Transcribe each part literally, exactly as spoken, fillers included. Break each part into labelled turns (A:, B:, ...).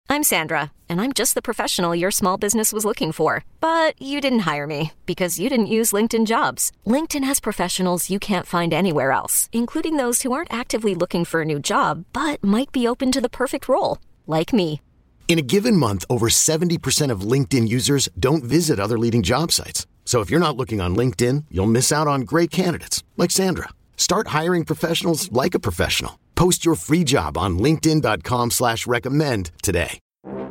A: I'm Sandra, and I'm just the professional your small business was looking for. But you didn't hire me because you didn't use LinkedIn Jobs. LinkedIn has professionals you can't find anywhere else, including those who aren't actively looking for a new job, but might be open to the perfect role, like me.
B: In a given month, over seventy percent of LinkedIn users don't visit other leading job sites. So if you're not looking on LinkedIn, you'll miss out on great candidates like Sandra. Start hiring professionals like a professional. Post your free job on linkedin.com slash recommend today.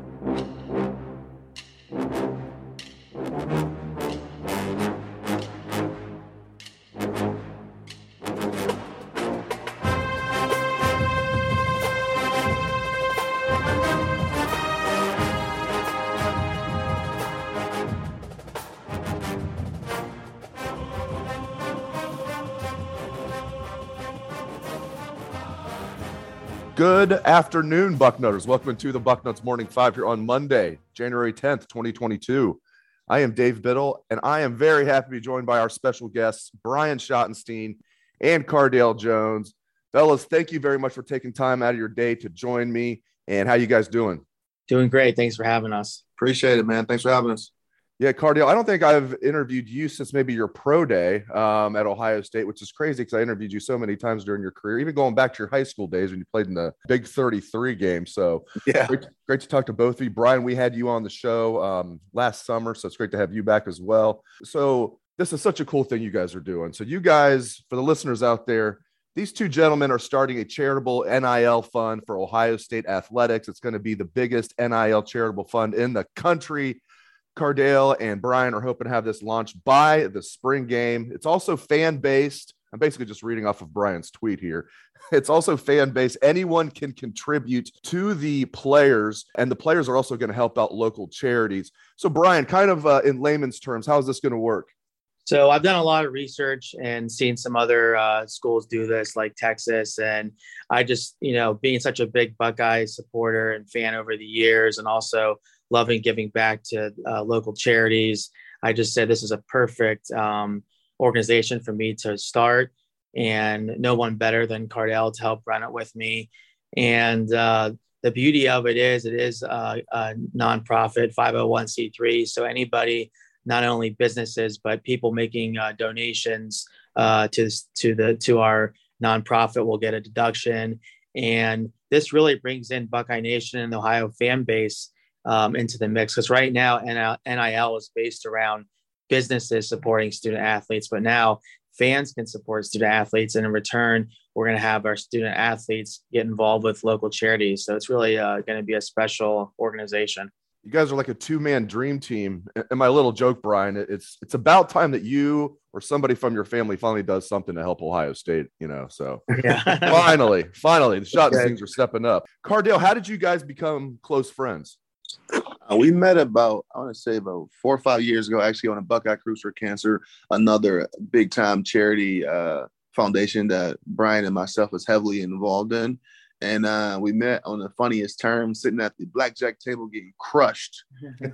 C: Good afternoon, Bucknutters. Welcome to the Bucknuts Morning Five here on Monday, January tenth, twenty twenty-two. I am Dave Biddle, and I am very happy to be joined by our special guests, Brian Schottenstein and Cardale Jones. Fellas, thank you very much for taking time out of your day to join me. And how you guys doing?
D: Doing great. Thanks for having us.
E: Appreciate it, man. Thanks for having us.
C: Yeah, Cardale, I don't think I've interviewed you since maybe your pro day um, at Ohio State, which is crazy because I interviewed you so many times during your career, even going back to your high school days when you played in the Big thirty-three game. So
E: yeah,
C: great, great to talk to both of you. Brian, we had you on the show um, last summer, so it's great to have you back as well. So this is such a cool thing you guys are doing. So you guys, for the listeners out there, these two gentlemen are starting a charitable N I L fund for Ohio State athletics. It's going to be the biggest N I L charitable fund in the country. Cardale and Brian are hoping to have this launched by the spring game. It's also fan-based. I'm basically just reading off of Brian's tweet here. It's also fan-based. Anyone can contribute to the players, and the players are also going to help out local charities. So, Brian, kind of uh, in layman's terms, how is this going to work?
D: So I've done a lot of research and seen some other uh, schools do this, like Texas. And I just, you know, being such a big Buckeye supporter and fan over the years, and also loving giving back to uh, local charities, I just said this is a perfect um, organization for me to start, and no one better than Cardale to help run it with me. And uh, the beauty of it is it is a, a nonprofit five oh one c three. So anybody, not only businesses, but people making uh, donations uh, to, to, the, to our nonprofit will get a deduction. And this really brings in Buckeye Nation and the Ohio fan base Um, into the mix, because right now N I L is based around businesses supporting student athletes, but now fans can support student athletes, and in return we're going to have our student athletes get involved with local charities. So it's really uh, going to be a special organization.
C: You guys are like a two-man dream team. And my little joke, Brian, it's it's about time that you or somebody from your family finally does something to help Ohio State, you know. So
D: yeah.
C: finally, finally, the Schottensteins are stepping up. Cardale, how did you guys become close friends?
E: Uh, we met about, I want to say about four or five years ago, actually, on a Buckeye Cruise for Cancer, another big time charity uh, foundation that Brian and myself was heavily involved in. And uh, we met on the funniest terms, sitting at the blackjack table getting crushed. And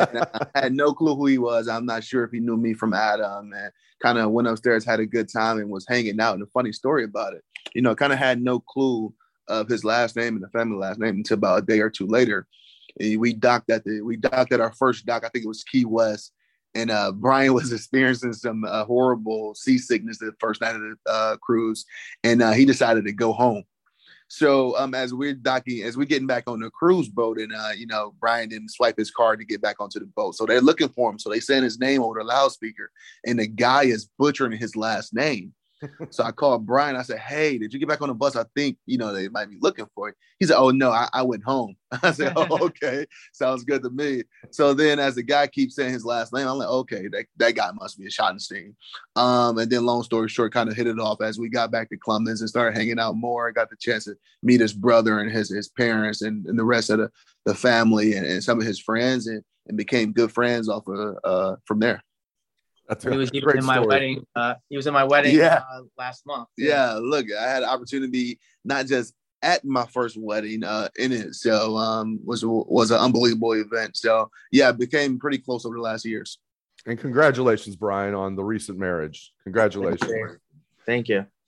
E: I had no clue who he was. I'm not sure if he knew me from Adam, and kind of went upstairs, had a good time, and was hanging out. And a funny story about it, you know, kind of had no clue of his last name and the family last name until about a day or two later. We docked at the we docked at our first dock. I think it was Key West, and uh, Brian was experiencing some uh, horrible seasickness the first night of the uh, cruise, and uh, he decided to go home. So um, as we're docking, as we're getting back on the cruise boat, and uh, you know, Brian didn't swipe his card to get back onto the boat, so they're looking for him. So they send his name over the loudspeaker, and the guy is butchering his last name. So I called Brian. I said, "Hey, did you get back on the bus? I think, you know, they might be looking for you." He said, "Oh, no, I, I went home." I said, "Oh, okay. Sounds good to me." So then as the guy keeps saying his last name, I'm like, okay, that, that guy must be a Schottenstein. Um, and then long story short, kind of hit it off as we got back to Clemens and started hanging out more. I got the chance to meet his brother and his, his parents and, and the rest of the, the family and, and some of his friends, and, and became good friends off of, uh, from there.
D: That's he was even in my story. wedding. Uh, he was in my wedding yeah. uh, last month.
E: Yeah. yeah, look, I had an opportunity not just at my first wedding uh, in it, so um, was was an unbelievable event. So yeah, it became pretty close over the last years.
C: And congratulations, Brian, on the recent marriage. Congratulations.
D: Thank you.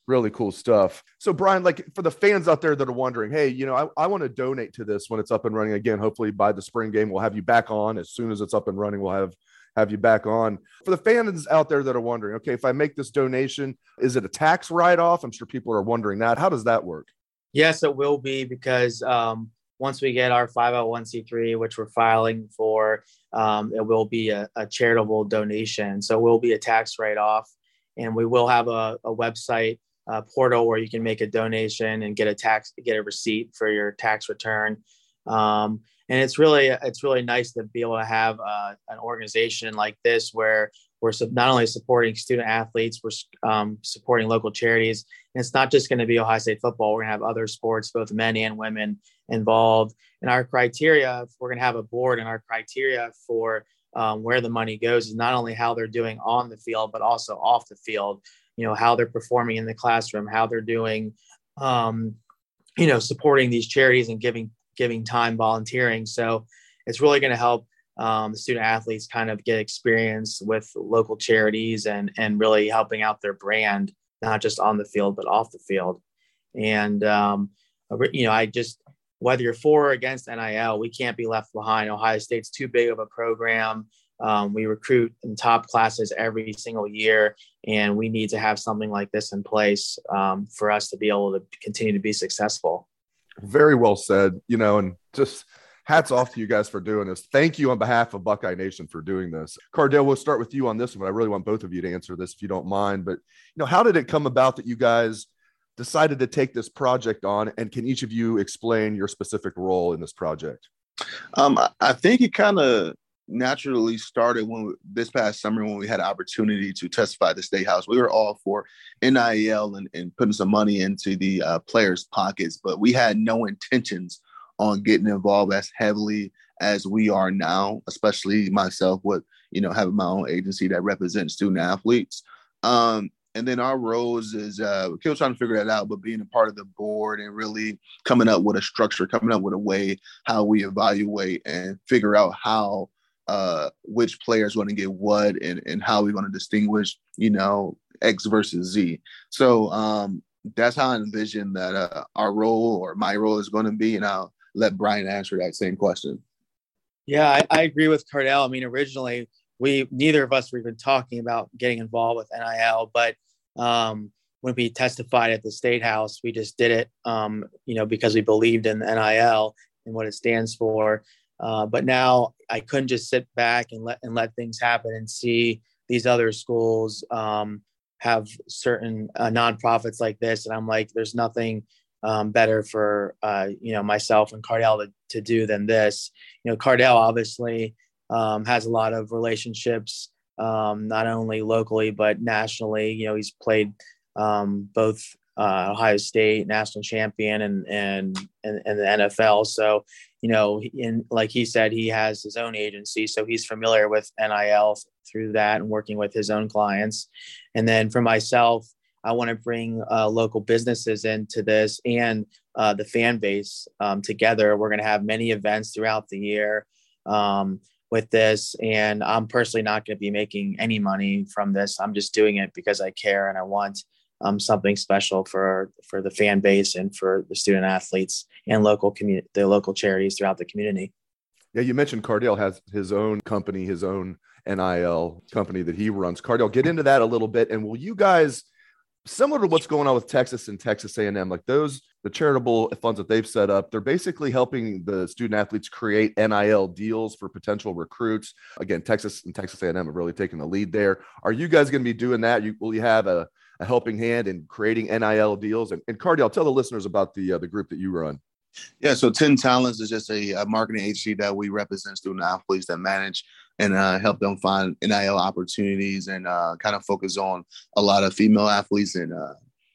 C: Really cool stuff. So Brian, like for the fans out there that are wondering, hey, you know, I, I want to donate to this when it's up and running again. Hopefully by the spring game, we'll have you back on. As soon as it's up and running, we'll have have you back on. For the fans out there that are wondering, okay, if I make this donation, is it a tax write-off? I'm sure people are wondering that. How does that work?
D: Yes, it will be, because um, once we get our five oh one c three, which we're filing for, um, it will be a, a charitable donation. So it will be a tax write-off, and we will have a, a website uh, portal where you can make a donation and get a tax, get a receipt for your tax return. Um, and it's really, it's really nice to be able to have uh, an organization like this where we're not only supporting student athletes, we're um, supporting local charities. And it's not just going to be Ohio State football. We're going to have other sports, both men and women, involved. And our criteria, we're going to have a board, and our criteria for um, where the money goes is not only how they're doing on the field, but also off the field. You know, how they're performing in the classroom, how they're doing, um, you know, supporting these charities and giving giving time volunteering. So it's really going to help um, the student athletes kind of get experience with local charities and and really helping out their brand, not just on the field, but off the field. And, um, you know, I just, whether you're for or against N I L, we can't be left behind. Ohio State's too big of a program. Um, we recruit in top classes every single year, and we need to have something like this in place um, for us to be able to continue to be successful.
C: Very well said, you know, and just hats off to you guys for doing this. Thank you on behalf of Buckeye Nation for doing this. Cardale, we'll start with you on this one. I really want both of you to answer this if you don't mind, but you know, how did it come about that you guys decided to take this project on, and can each of you explain your specific role in this project?
E: Um, I think it kind of naturally started when we, this past summer, when we had an opportunity to testify at the State House. We were all for N I L and, and putting some money into the uh, players' pockets, but we had no intentions on getting involved as heavily as we are now, especially myself with, you know, having my own agency that represents student athletes. Um, and then our roles is, uh, we're still trying to figure that out, but being a part of the board and really coming up with a structure, coming up with a way how we evaluate and figure out how uh, which players want to get what, and, and how we're going to distinguish, you know, X versus Z. So um, that's how I envision that uh, our role or my role is going to be. And I'll let Brian answer that same question.
D: Yeah, I, I agree with Cardale. I mean, originally, we, neither of us were even talking about getting involved with N I L, but um, when we testified at the State House, we just did it, um, you know, because we believed in N I L and what it stands for. Uh, but now I couldn't just sit back and let and let things happen and see these other schools um, have certain uh, nonprofits like this. And I'm like, there's nothing um, better for, uh, you know, myself and Cardale to, to do than this. You know, Cardale obviously um, has a lot of relationships, um, not only locally, but nationally. You know, he's played um, both uh, Ohio State national champion and, and, and, and the N F L. So, you know, in, like he said, he has his own agency, so he's familiar with N I L through that and working with his own clients. And then for myself, I want to bring uh, local businesses into this and uh, the fan base um, together. We're going to have many events throughout the year um, with this. And I'm personally not going to be making any money from this. I'm just doing it because I care and I want um, something special for, for the fan base and for the student athletes and local community, the local charities throughout the community.
C: Yeah, you mentioned Cardale has his own company, his own N I L company that he runs. Cardale, get into that a little bit. And will you guys, similar to what's going on with Texas and Texas A and M, like those, the charitable funds that they've set up, they're basically helping the student athletes create N I L deals for potential recruits. Again, Texas and Texas A and M have really taken the lead there. Are you guys going to be doing that? You, will you have a, a helping hand in creating N I L deals? And, and Cardale, tell the listeners about the uh, the group that you run.
E: Yeah, so ten Talents is just a, a marketing agency that we represent student athletes that manage and uh, help them find N I L opportunities and uh, kind of focus on a lot of female athletes and uh,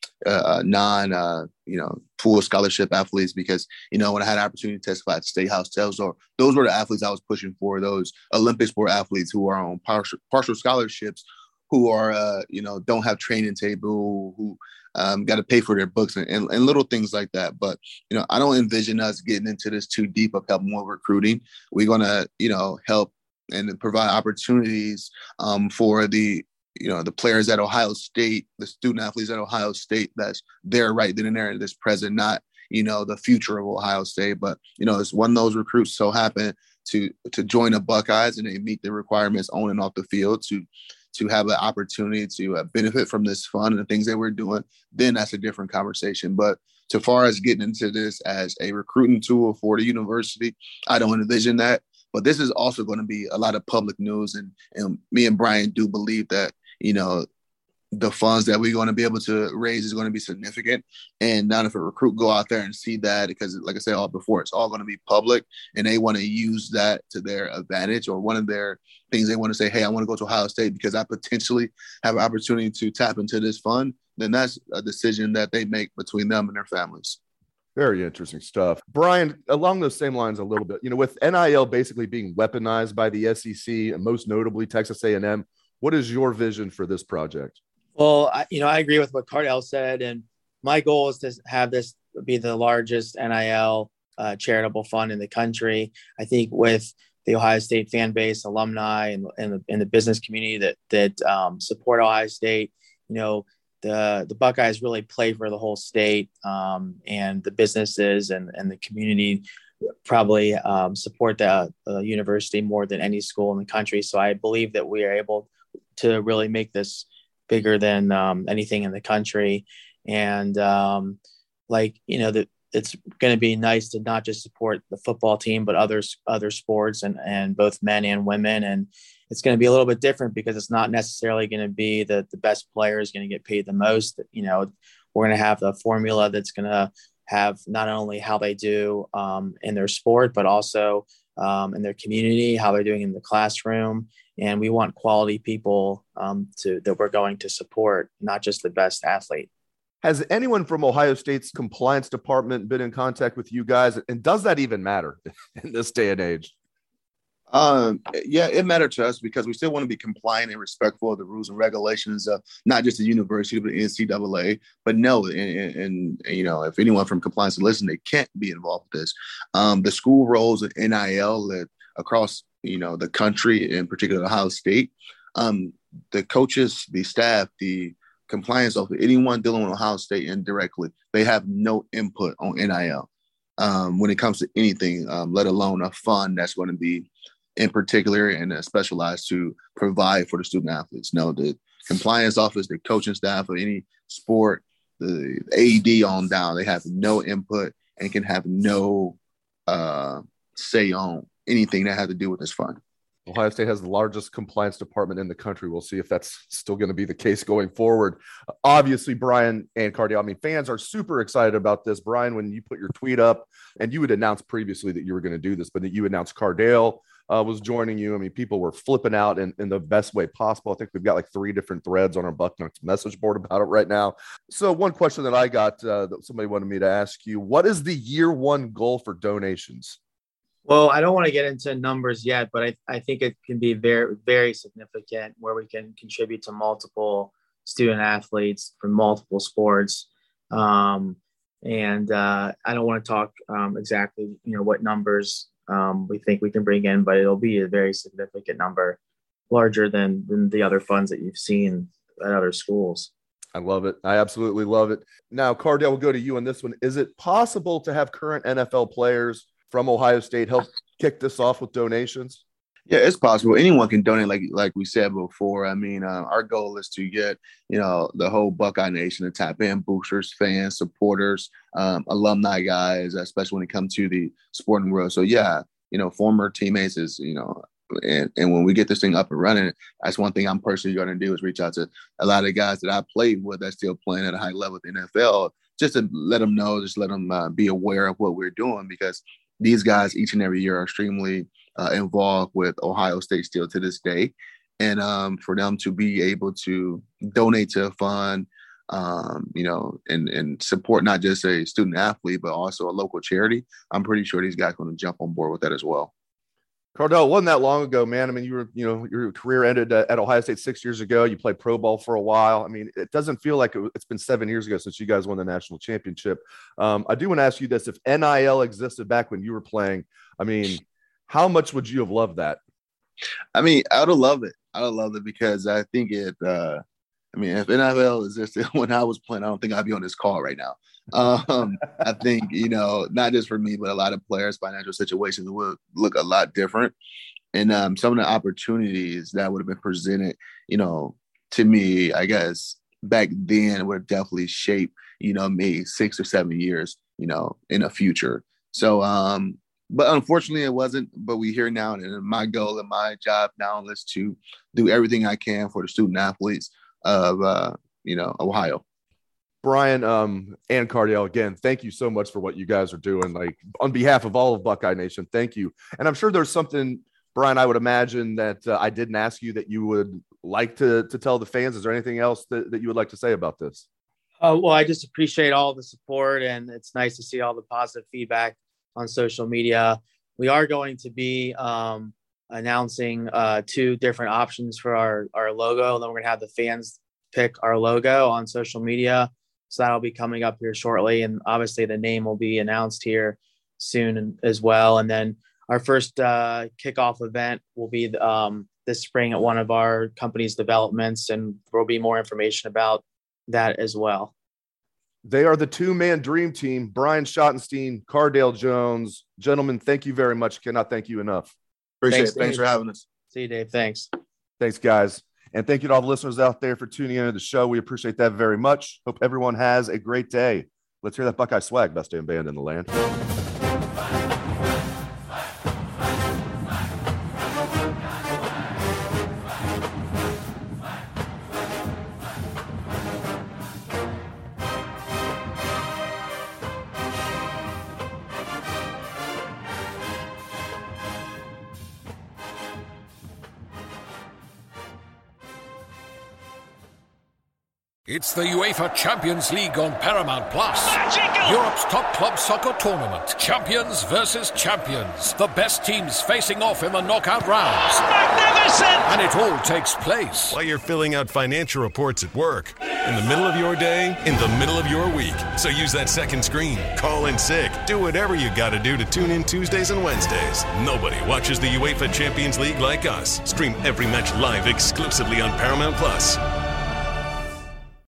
E: uh, non, uh, you know, full scholarship athletes. Because, you know, when I had an opportunity to testify at the State House, those were, those were the athletes I was pushing for, those Olympic sport athletes who are on partial, partial scholarships, who are, uh, you know, don't have training table, who um, got to pay for their books and, and, and little things like that. But, you know, I don't envision us getting into this too deep of helping with recruiting. We're going to, you know, help and provide opportunities um, for the, you know, the players at Ohio State, the student athletes at Ohio State, that's there right then and there, this present, not, you know, the future of Ohio State. But, you know, it's one of those recruits so happen to to join the Buckeyes and they meet the requirements on and off the field to to have an opportunity to uh, benefit from this fun and the things that we're doing, then that's a different conversation. But so far as getting into this as a recruiting tool for the university, I don't envision that. But this is also going to be a lot of public news. And, and me and Brian do believe that, you know, the funds that we're going to be able to raise is going to be significant. And now if a recruit go out there and see that, because like I said all before, it's all going to be public and they want to use that to their advantage, or one of their things they want to say, hey, I want to go to Ohio State because I potentially have an opportunity to tap into this fund, then that's a decision that they make between them and their families.
C: Very interesting stuff. Brian, along those same lines a little bit, you know, with N I L basically being weaponized by the S E C and most notably Texas A and M, what is your vision for this project?
D: Well, I, you know, I agree with what Cardale said, and my goal is to have this be the largest N I L uh, charitable fund in the country. I think with the Ohio State fan base, alumni, and, and, the, and the business community that that um, support Ohio State, you know, the the Buckeyes really play for the whole state, um, and the businesses and, and the community probably um, support the uh, university more than any school in the country. So I believe that we are able to really make this bigger than um, anything in the country. And um, like, you know, that it's going to be nice to not just support the football team, but others, other sports and, and both men and women. And it's going to be a little bit different because it's not necessarily going to be that the best player is going to get paid the most. You know, we're going to have the formula that's going to have not only how they do um, in their sport, but also um, in their community, how they're doing in the classroom. And we want quality people um, to that we're going to support, not just the best athlete.
C: Has anyone from Ohio State's compliance department been in contact with you guys? And does that even matter in this day and age?
E: Um, yeah, it mattered to us because we still want to be compliant and respectful of the rules and regulations of not just the university, but the N C double A. But no, and, and, and you know, if anyone from compliance is listening, they can't be involved with this. Um, the school roles of N I L that across, you know, the country, in particular Ohio State, um, the coaches, the staff, the compliance officer, anyone dealing with Ohio State indirectly, they have no input on N I L um, when it comes to anything, um, let alone a fund that's going to be in particular and uh, specialized to provide for the student athletes. No, the compliance office, the coaching staff of any sport, the A E D on down, they have no input and can have no uh, say on anything that has to do with this fund.
C: Ohio State has the largest compliance department in the country. We'll see if that's still going to be the case going forward. Obviously, Brian and Cardale, I mean, fans are super excited about this. Brian, when you put your tweet up, and you had announced previously that you were going to do this, but that you announced Cardale uh, was joining you. I mean, people were flipping out in, in the best way possible. I think we've got like three different threads on our Bucknuts message board about it right now. So one question that I got uh, that somebody wanted me to ask you, what is the year one goal for donations?
D: Well, I don't want to get into numbers yet, but I, I think it can be very, very significant where we can contribute to multiple student athletes from multiple sports. Um, and uh, I don't want to talk um, exactly, you know, what numbers um, we think we can bring in, but it'll be a very significant number, larger than, than the other funds that you've seen at other schools.
C: I love it. I absolutely love it. Now, Cardale, we'll go to you on this one. Is it possible to have current N F L players from Ohio State help kick this off with donations?
E: Yeah, it's possible. Anyone can donate, like like we said before. I mean, uh, our goal is to get, you know, the whole Buckeye Nation to tap in, boosters, fans, supporters, um, alumni guys, especially when it comes to the sporting world. So, yeah, you know, former teammates is, you know, and, and when we get this thing up and running, that's one thing I'm personally going to do is reach out to a lot of guys that I played with that's still playing at a high level in the N F L, just to let them know, just let them uh, be aware of what we're doing, because these guys each and every year are extremely uh, involved with Ohio State still to this day. And um, for them to be able to donate to a fund, um, you know, and, and support not just a student athlete, but also a local charity, I'm pretty sure these guys are going to jump on board with that as well.
C: Cardale, wasn't that long ago, man. I mean, you were, you know, your career ended at Ohio State six years ago. You played pro ball for a while. I mean, it doesn't feel like it, it's been seven years ago since you guys won the national championship. Um, I do want to ask you this. If N I L existed back when you were playing, I mean, how much would you have loved that?
E: I mean, I would have loved it. I love it because I think it. Uh, I mean, if N F L existed when I was playing, I don't think I'd be on this call right now. Um, I think, you know, not just for me, but a lot of players' financial situations would look a lot different. And um, some of the opportunities that would have been presented, you know, to me, I guess, back then would definitely shape, you know, me six or seven years, you know, in the future. So, um, but unfortunately it wasn't, but we here now. And my goal and my job now is to do everything I can for the student athletes of, uh, you know, Ohio.
C: Brian um, and Cardale, again, thank you so much for what you guys are doing. Like, on behalf of all of Buckeye Nation, thank you. And I'm sure there's something, Brian, I would imagine that uh, I didn't ask you that you would like to, to tell the fans. Is there anything else that, that you would like to say about this?
D: Uh, well, I just appreciate all the support, and it's nice to see all the positive feedback on social media. We are going to be um, announcing uh, two different options for our, our logo. And then we're going to have the fans pick our logo on social media. So that'll be coming up here shortly. And obviously the name will be announced here soon as well. And then our first uh, kickoff event will be um, this spring at one of our company's developments. And there'll be more information about that as well.
C: They are the two-man dream team, Brian Schottenstein, Cardale Jones. Gentlemen, thank you very much. Cannot thank you enough.
E: Appreciate
D: Thanks,
E: it. Thanks
D: Dave.
E: for having us.
D: See you, Dave. Thanks.
C: Thanks, guys. And thank you to all the listeners out there for tuning into the show. We appreciate that very much. Hope everyone has a great day. Let's hear that Buckeye swag, best damn band in the land.
F: It's the UEFA Champions League on Paramount Plus. Magical! Europe's top club soccer tournament. Champions versus champions. The best teams facing off in the knockout rounds. Magnificent! And it all takes place
G: while you're filling out financial reports at work, in the middle of your day, in the middle of your week. So use that second screen, call in sick, do whatever you gotta do to tune in Tuesdays and Wednesdays. Nobody watches the UEFA Champions League like us. Stream every match live exclusively on Paramount Plus.